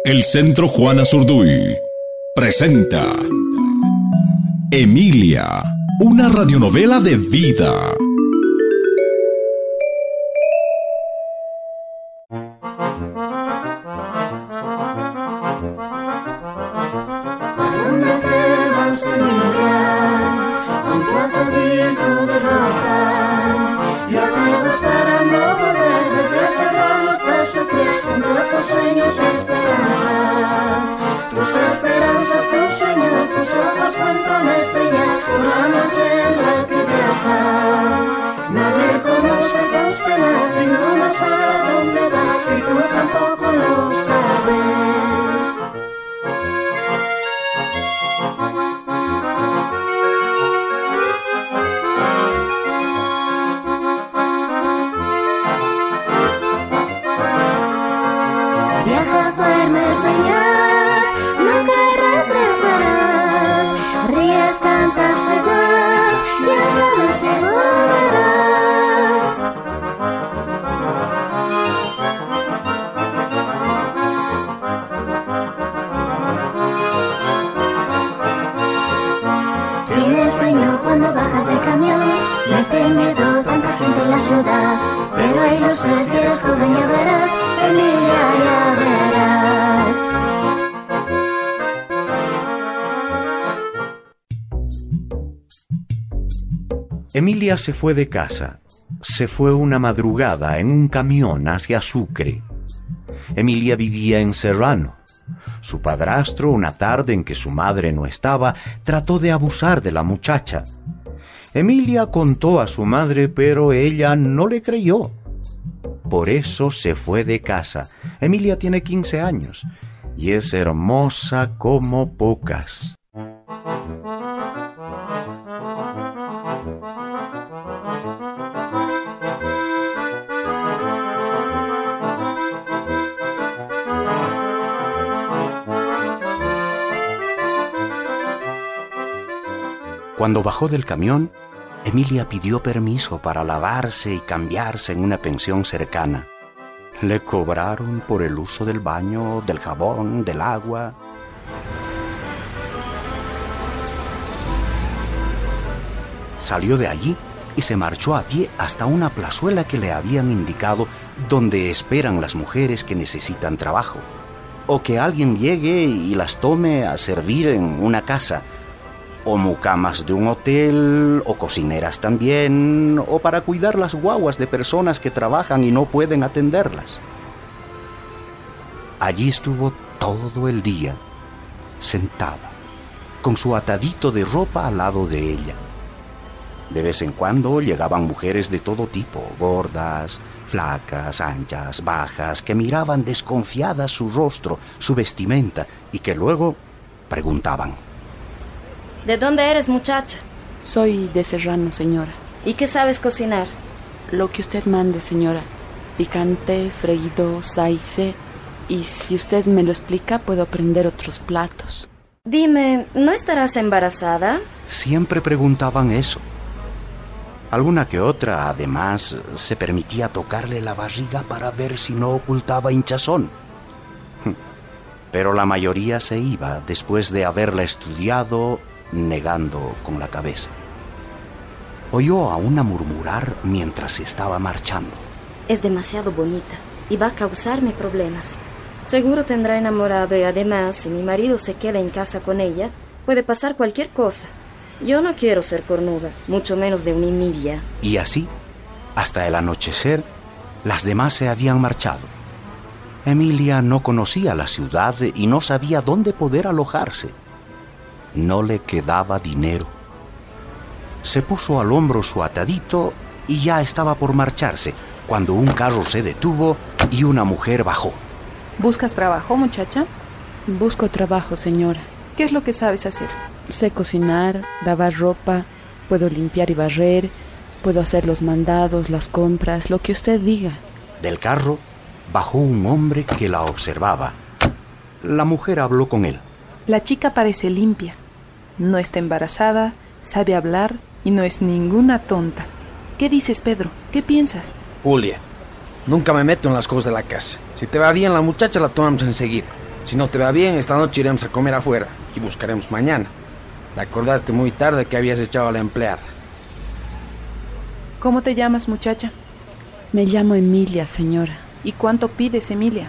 El Centro Juana Zurduy presenta Emilia, una radionovela de vida. Viajas, duermes, sueñas, nunca regresarás. Ríes, cantas, juegas, ya sabes si volverás. Tienes sueño cuando bajas del camión, no te miedo tanta gente en la ciudad. Pero hay luces si eres joven ya verás, Emilia ya verás. Emilia se fue de casa. Se fue una madrugada en un camión hacia Sucre. Emilia vivía en Serrano. Su padrastro, una tarde en que su madre no estaba, trató de abusar de la muchacha. Emilia contó a su madre, pero ella no le creyó. Por eso se fue de casa. Emilia tiene 15 años y es hermosa como pocas. Cuando bajó del camión, Emilia pidió permiso para lavarse y cambiarse en una pensión cercana. Le cobraron por el uso del baño, del jabón, del agua. Salió de allí y se marchó a pie hasta una plazuela que le habían indicado donde esperan las mujeres que necesitan trabajo, o que alguien llegue y las tome a servir en una casa, o mucamas de un hotel, o cocineras también, o para cuidar las guaguas de personas que trabajan y no pueden atenderlas. Allí estuvo todo el día, sentada, con su atadito de ropa al lado de ella. De vez en cuando llegaban mujeres de todo tipo, gordas, flacas, anchas, bajas, que miraban desconfiadas su rostro, su vestimenta, y que luego preguntaban: ¿De dónde eres, muchacha? Soy de Serrano, señora. ¿Y qué sabes cocinar? Lo que usted mande, señora. Picante, freído, saice. Y si usted me lo explica, puedo aprender otros platos. Dime, ¿no estarás embarazada? Siempre preguntaban eso. Alguna que otra, además, se permitía tocarle la barriga para ver si no ocultaba hinchazón. Pero la mayoría se iba después de haberla estudiado, negando con la cabeza. Oyó a una murmurar mientras estaba marchando: Es demasiado bonita y va a causarme problemas. Seguro tendrá enamorado y además, si mi marido se queda en casa con ella, puede pasar cualquier cosa. Yo no quiero ser cornuda, mucho menos de una Emilia. Y así, hasta el anochecer, las demás se habían marchado. Emilia no conocía la ciudad y no sabía dónde poder alojarse. No le quedaba dinero. Se puso al hombro su atadito y ya estaba por marcharse, cuando un carro se detuvo y una mujer bajó. ¿Buscas trabajo, muchacha? Busco trabajo, señora. ¿Qué es lo que sabes hacer? Sé cocinar, lavar ropa, puedo limpiar y barrer, puedo hacer los mandados, las compras, lo que usted diga. Del carro bajó un hombre que la observaba. La mujer habló con él. La chica parece limpia. No está embarazada, sabe hablar y no es ninguna tonta. ¿Qué dices, Pedro? ¿Qué piensas? Julia, nunca me meto en las cosas de la casa. Si te va bien la muchacha, la tomamos enseguida. Si no te va bien, esta noche iremos a comer afuera y buscaremos mañana. Te acordaste muy tarde que habías echado a la empleada. ¿Cómo te llamas, muchacha? Me llamo Emilia, señora. ¿Y cuánto pides, Emilia?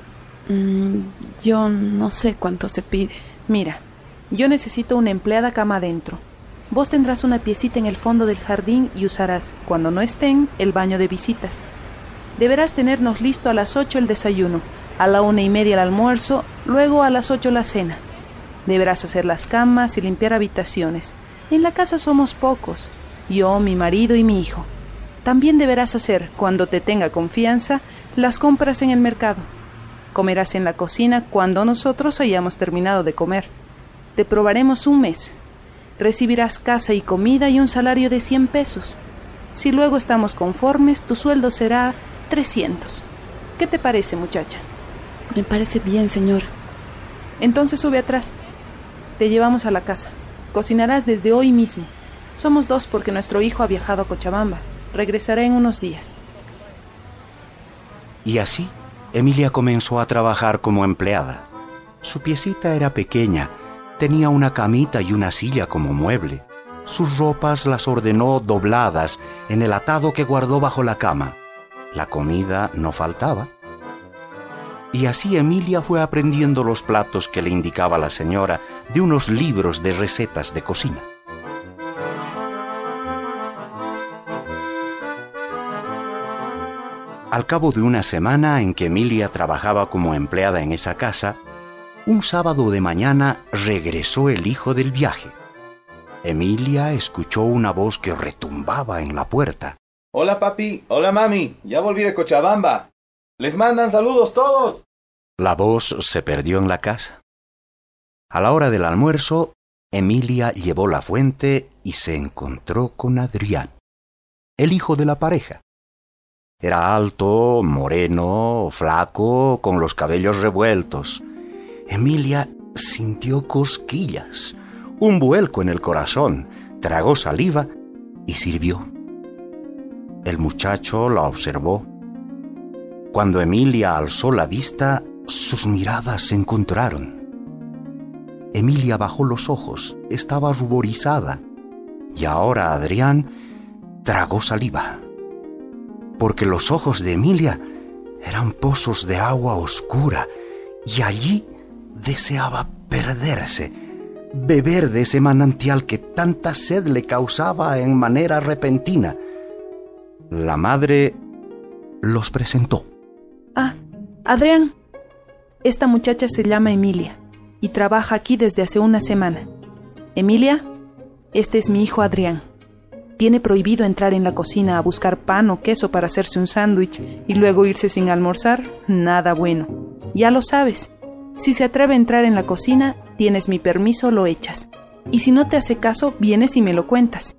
Yo no sé cuánto se pide. Mira, yo necesito una empleada cama adentro. Vos tendrás una piecita en el fondo del jardín y usarás, cuando no estén, el baño de visitas. Deberás tenernos listo a las 8 el desayuno, a la 1:30 el almuerzo, luego a las 8 la cena. Deberás hacer las camas y limpiar habitaciones. En la casa somos pocos, yo, mi marido y mi hijo. También deberás hacer, cuando te tenga confianza, las compras en el mercado. Comerás en la cocina cuando nosotros hayamos terminado de comer. Te probaremos un mes. Recibirás casa y comida y un salario de 100 pesos. Si luego estamos conformes, tu sueldo será 300. ¿Qué te parece, muchacha? Me parece bien, señora. Entonces sube atrás. Te llevamos a la casa. Cocinarás desde hoy mismo. Somos 2 porque nuestro hijo ha viajado a Cochabamba. Regresará en unos días. Y así, Emilia comenzó a trabajar como empleada. Su piecita era pequeña, tenía una camita y una silla como mueble. Sus ropas las ordenó dobladas en el atado que guardó bajo la cama. La comida no faltaba. Y así Emilia fue aprendiendo los platos que le indicaba la señora de unos libros de recetas de cocina. Al cabo de una semana en que Emilia trabajaba como empleada en esa casa, un sábado de mañana regresó el hijo del viaje. Emilia escuchó una voz que retumbaba en la puerta. Hola papi, hola mami, ya volví de Cochabamba. Les mandan saludos todos. La voz se perdió en la casa. A la hora del almuerzo, Emilia llevó la fuente y se encontró con Adrián, el hijo de la pareja. Era alto, moreno, flaco, con los cabellos revueltos. Emilia sintió cosquillas, un vuelco en el corazón, tragó saliva y sirvió. El muchacho la observó. Cuando Emilia alzó la vista, sus miradas se encontraron. Emilia bajó los ojos, estaba ruborizada, y ahora Adrián tragó saliva, porque los ojos de Emilia eran pozos de agua oscura, y allí deseaba perderse, beber de ese manantial que tanta sed le causaba en manera repentina. La madre los presentó. Ah, Adrián, esta muchacha se llama Emilia y trabaja aquí desde hace una semana. Emilia, este es mi hijo Adrián. Tiene prohibido entrar en la cocina a buscar pan o queso para hacerse un sándwich y luego irse sin almorzar. Nada bueno. Ya lo sabes. Si se atreve a entrar en la cocina, tienes mi permiso, lo echas. Y si no te hace caso, vienes y me lo cuentas.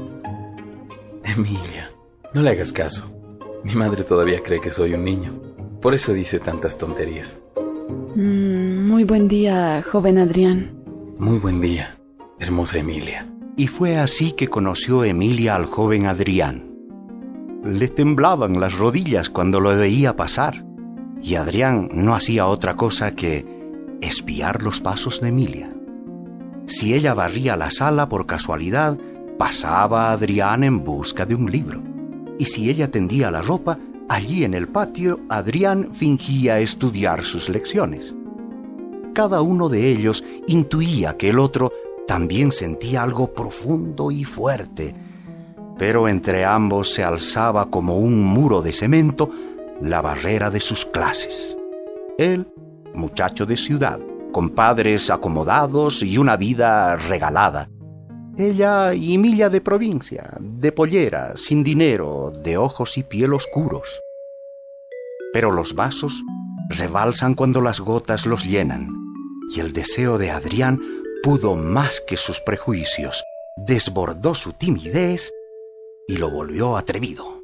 Emilia, no le hagas caso. Mi madre todavía cree que soy un niño. Por eso dice tantas tonterías. Muy buen día, joven Adrián. Muy buen día, hermosa Emilia. Y fue así que conoció Emilia al joven Adrián. Le temblaban las rodillas cuando lo veía pasar, y Adrián no hacía otra cosa que espiar los pasos de Emilia. Si ella barría la sala por casualidad, pasaba Adrián en busca de un libro. Y si ella tendía la ropa, allí en el patio, Adrián fingía estudiar sus lecciones. Cada uno de ellos intuía que el otro también sentía algo profundo y fuerte, pero entre ambos se alzaba como un muro de cemento la barrera de sus clases. Él, muchacho de ciudad, con padres acomodados y una vida regalada. Ella, Emilia de provincia, de pollera, sin dinero, de ojos y piel oscuros. Pero los vasos rebalsan cuando las gotas los llenan, y el deseo de Adrián pudo más que sus prejuicios, desbordó su timidez y lo volvió atrevido.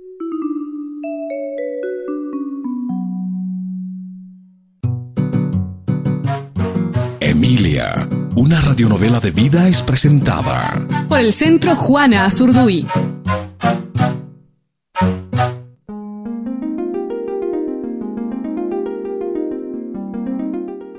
Emilia, una radionovela de vida es presentada por el Centro Juana Azurduy.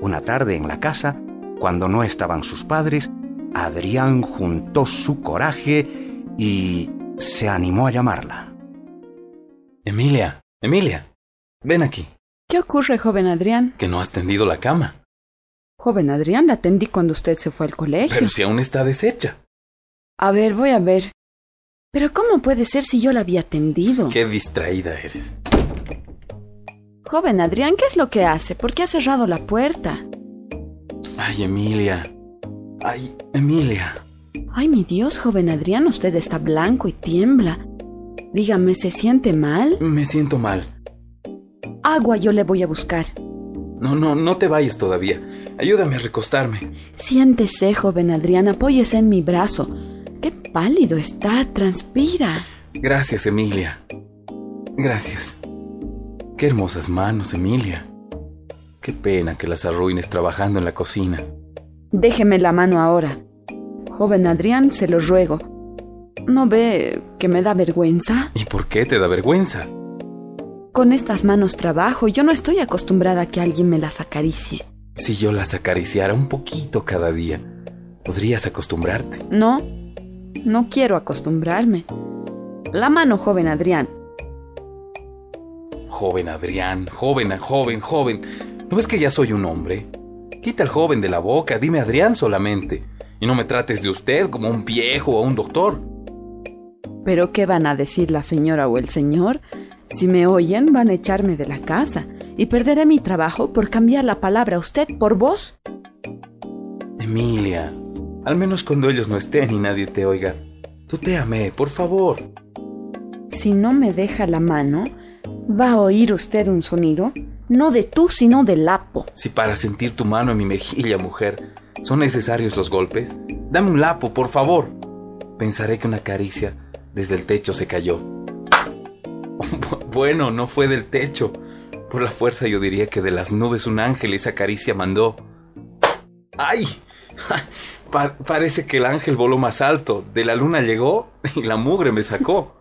Una tarde en la casa, cuando no estaban sus padres, Adrián juntó su coraje y se animó a llamarla. Emilia, Emilia, ven aquí. ¿Qué ocurre, joven Adrián? Que no has tendido la cama. Joven Adrián, la tendí cuando usted se fue al colegio. Pero si aún está deshecha. A ver, voy a ver. Pero ¿cómo puede ser si yo la había tendido? Qué distraída eres. Joven Adrián, ¿qué es lo que hace? ¿Por qué ha cerrado la puerta? Ay, Emilia. Ay, Emilia. Ay, mi Dios, joven Adrián, usted está blanco y tiembla. Dígame, ¿se siente mal? Me siento mal. Agua yo le voy a buscar. No te vayas todavía. Ayúdame a recostarme. Siéntese, joven Adrián, apóyese en mi brazo. Qué pálido está, transpira. Gracias, Emilia. Gracias. Qué hermosas manos, Emilia. Qué pena que las arruines trabajando en la cocina. Déjeme la mano ahora. Joven Adrián, se lo ruego. ¿No ve que me da vergüenza? ¿Y por qué te da vergüenza? Con estas manos trabajo. Yo no estoy acostumbrada a que alguien me las acaricie. Si yo las acariciara un poquito cada día, ¿podrías acostumbrarte? No quiero acostumbrarme. La mano, joven Adrián. Joven Adrián, joven. ¿No ves que ya soy un hombre? Quita el joven de la boca, dime Adrián solamente. Y no me trates de usted como un viejo o un doctor. ¿Pero qué van a decir la señora o el señor? Si me oyen, van a echarme de la casa y perderé mi trabajo por cambiar la palabra usted por vos. Emilia, al menos cuando ellos no estén y nadie te oiga, tutéame, por favor. Si no me deja la mano, va a oír usted un sonido, no de tú, sino de lapo. Si para sentir tu mano en mi mejilla, mujer, son necesarios los golpes, dame un lapo, por favor. Pensaré que una caricia desde el techo se cayó. Bueno, no fue del techo. Por la fuerza yo diría que de las nubes un ángel esa caricia mandó. ¡Ay! Parece que el ángel voló más alto. De la luna llegó y la mugre me sacó.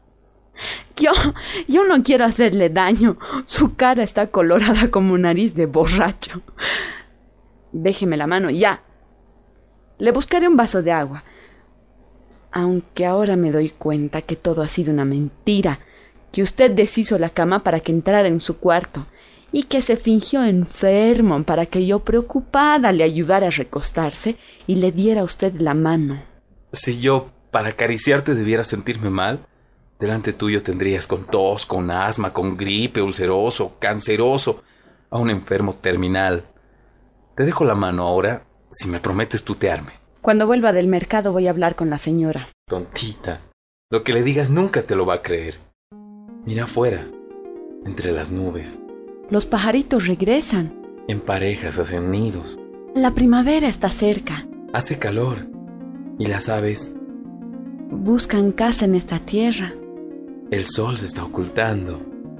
Yo no quiero hacerle daño. Su cara está colorada como nariz de borracho. Déjeme la mano, ya. Le buscaré un vaso de agua. Aunque ahora me doy cuenta que todo ha sido una mentira, que usted deshizo la cama para que entrara en su cuarto y que se fingió enfermo para que yo, preocupada, le ayudara a recostarse y le diera a usted la mano. Si yo, para acariciarte, debiera sentirme mal, delante tuyo tendrías con tos, con asma, con gripe, ulceroso, canceroso, a un enfermo terminal. Te dejo la mano ahora, si me prometes tutearme. Cuando vuelva del mercado voy a hablar con la señora. Tontita, lo que le digas nunca te lo va a creer. Mira afuera, entre las nubes. Los pajaritos regresan. En parejas hacen nidos. La primavera está cerca. Hace calor. Y las aves buscan casa en esta tierra. El sol se está ocultando.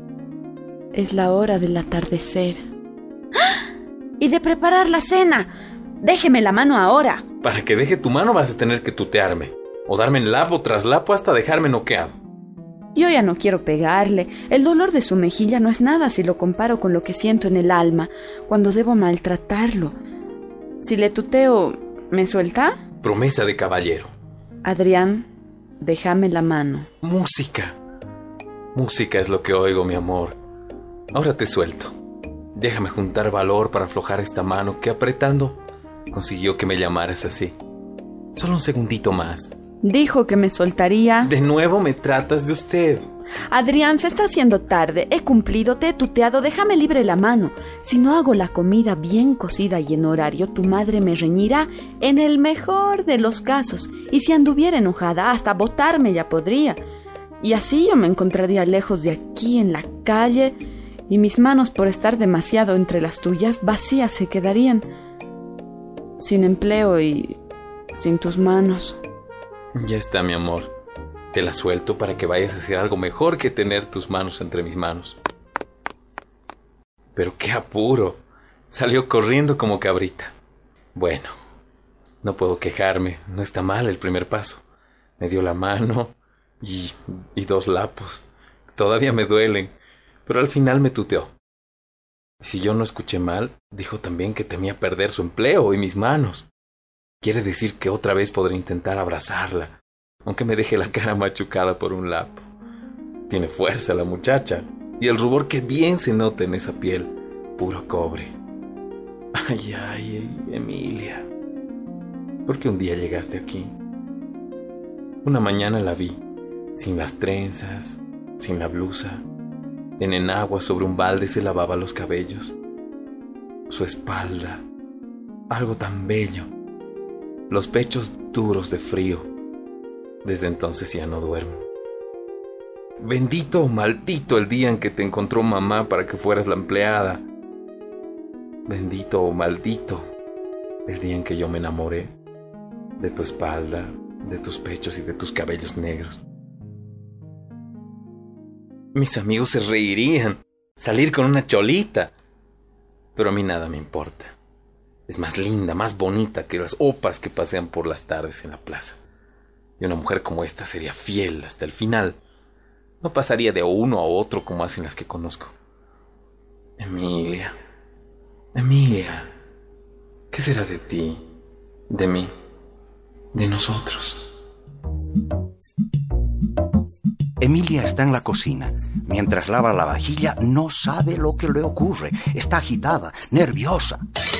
Es la hora del atardecer. ¡Ah! ¡Y de preparar la cena! Déjeme la mano ahora. Para que deje tu mano vas a tener que tutearme. O darme lapo tras lapo hasta dejarme noqueado. Yo ya no quiero pegarle. El dolor de su mejilla no es nada si lo comparo con lo que siento en el alma cuando debo maltratarlo. Si le tuteo, ¿me suelta? Promesa de caballero. Adrián, déjame la mano. Música. Música es lo que oigo, mi amor. Ahora te suelto. Déjame juntar valor para aflojar esta mano que apretando consiguió que me llamaras así. Solo un segundito más. Dijo que me soltaría. De nuevo me tratas de usted. Adrián, se está haciendo tarde. He cumplido, te he tuteado, déjame libre la mano. Si no hago la comida bien cocida y en horario, tu madre me reñirá en el mejor de los casos. Y si anduviera enojada, hasta botarme ya podría. Y así yo me encontraría lejos de aquí, en la calle, y mis manos, por estar demasiado entre las tuyas, vacías se quedarían. Sin empleo y sin tus manos. Ya está, mi amor. Te la suelto para que vayas a hacer algo mejor que tener tus manos entre mis manos. Pero qué apuro. Salió corriendo como cabrita. Bueno, no puedo quejarme. No está mal el primer paso. Me dio la mano y 2 lapos. Todavía me duelen, pero al final me tuteó. Si yo no escuché mal, dijo también que temía perder su empleo y mis manos. Quiere decir que otra vez podré intentar abrazarla, aunque me deje la cara machucada por un lapo. Tiene fuerza la muchacha, y el rubor que bien se nota en esa piel, puro cobre. Ay, ay, Emilia, ¿por qué un día llegaste aquí? Una mañana la vi, sin las trenzas, sin la blusa. En enagua sobre un balde se lavaba los cabellos. Su espalda, algo tan bello. Los pechos duros de frío. Desde entonces ya no duermo. Bendito o maldito el día en que te encontró mamá para que fueras la empleada. Bendito o maldito el día en que yo me enamoré de tu espalda, de tus pechos y de tus cabellos negros. Mis amigos se reirían, salir con una cholita, pero a mí nada me importa. Es más linda, más bonita que las opas que pasean por las tardes en la plaza. Y una mujer como esta sería fiel hasta el final. No pasaría de uno a otro como hacen las que conozco. Emilia, Emilia, ¿qué será de ti, de mí, de nosotros? Emilia está en la cocina. Mientras lava la vajilla, no sabe lo que le ocurre. Está agitada, nerviosa.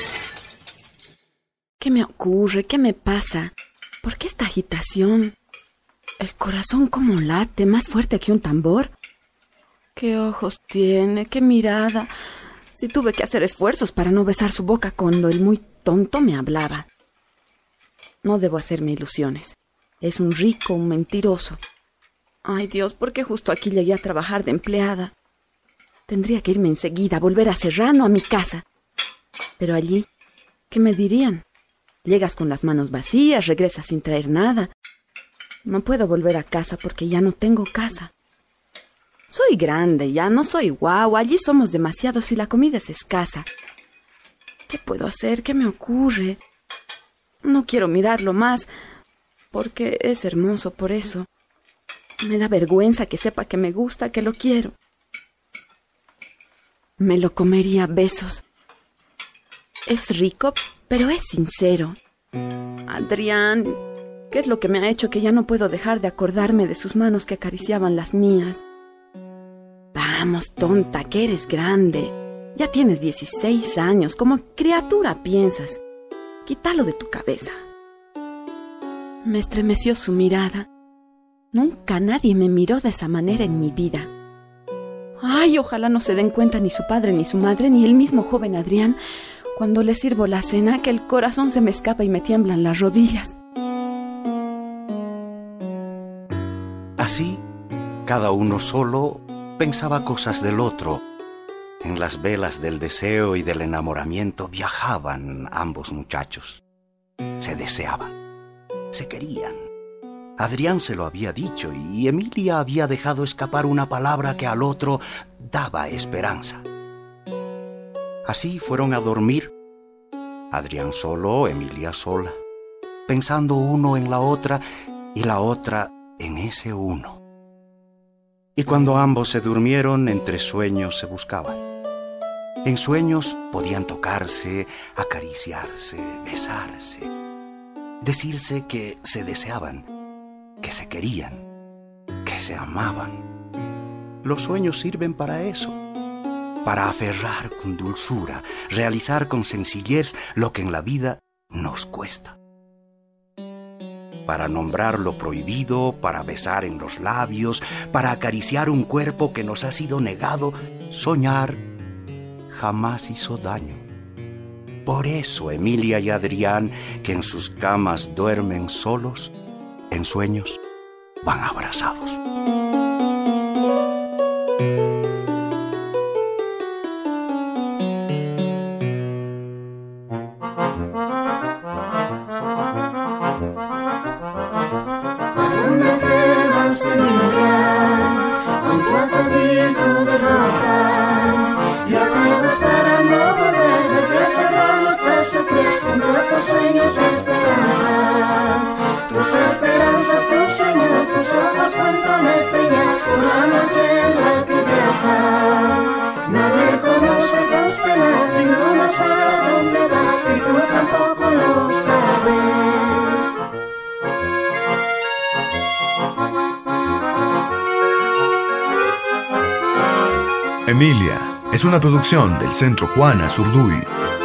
¿Qué me ocurre? ¿Qué me pasa? ¿Por qué esta agitación? El corazón como late, más fuerte que un tambor. ¿Qué ojos tiene? ¿Qué mirada? Si tuve que hacer esfuerzos para no besar su boca cuando el muy tonto me hablaba. No debo hacerme ilusiones. Es un rico, un mentiroso. Ay, Dios, ¿por qué justo aquí llegué a trabajar de empleada? Tendría que irme enseguida, volver a Serrano, a mi casa. Pero allí, ¿qué me dirían? Llegas con las manos vacías, regresas sin traer nada. No puedo volver a casa porque ya no tengo casa. Soy grande, ya no soy guau. Allí somos demasiados y la comida es escasa. ¿Qué puedo hacer? ¿Qué me ocurre? No quiero mirarlo más, porque es hermoso por eso. Me da vergüenza que sepa que me gusta, que lo quiero. Me lo comería a besos. Es rico, pero es sincero. Adrián, ¿qué es lo que me ha hecho que ya no puedo dejar de acordarme de sus manos que acariciaban las mías? Vamos, tonta, que eres grande. Ya tienes 16 años, como criatura piensas. Quítalo de tu cabeza. Me estremeció su mirada. Nunca nadie me miró de esa manera en mi vida. Ay, ojalá no se den cuenta ni su padre, ni su madre, ni el mismo joven Adrián. Cuando le sirvo la cena, que el corazón se me escapa y me tiemblan las rodillas. Así, cada uno solo pensaba cosas del otro. En las velas del deseo y del enamoramiento viajaban ambos muchachos. Se deseaban, se querían. Adrián se lo había dicho y Emilia había dejado escapar una palabra que al otro daba esperanza. Así fueron a dormir, Adrián solo, Emilia sola, pensando uno en la otra y la otra en ese uno. Y cuando ambos se durmieron, entre sueños se buscaban. En sueños podían tocarse, acariciarse, besarse, decirse que se deseaban, que se querían, que se amaban. Los sueños sirven para eso, para aferrar con dulzura, realizar con sencillez lo que en la vida nos cuesta. Para nombrar lo prohibido, para besar en los labios, para acariciar un cuerpo que nos ha sido negado, soñar jamás hizo daño. Por eso Emilia y Adrián, que en sus camas duermen solos, en sueños van abrazados. ¿Dónde te vas, Emilia? Con tu atadito de ropa. Y acabas para no volver. Desde Serrano hasta Sucre, junto a tus sueños y esperanzas. Tus esperanzas, tus sueños, tus ojos cuentan esta Emilia es una producción del Centro Juana Zurduy.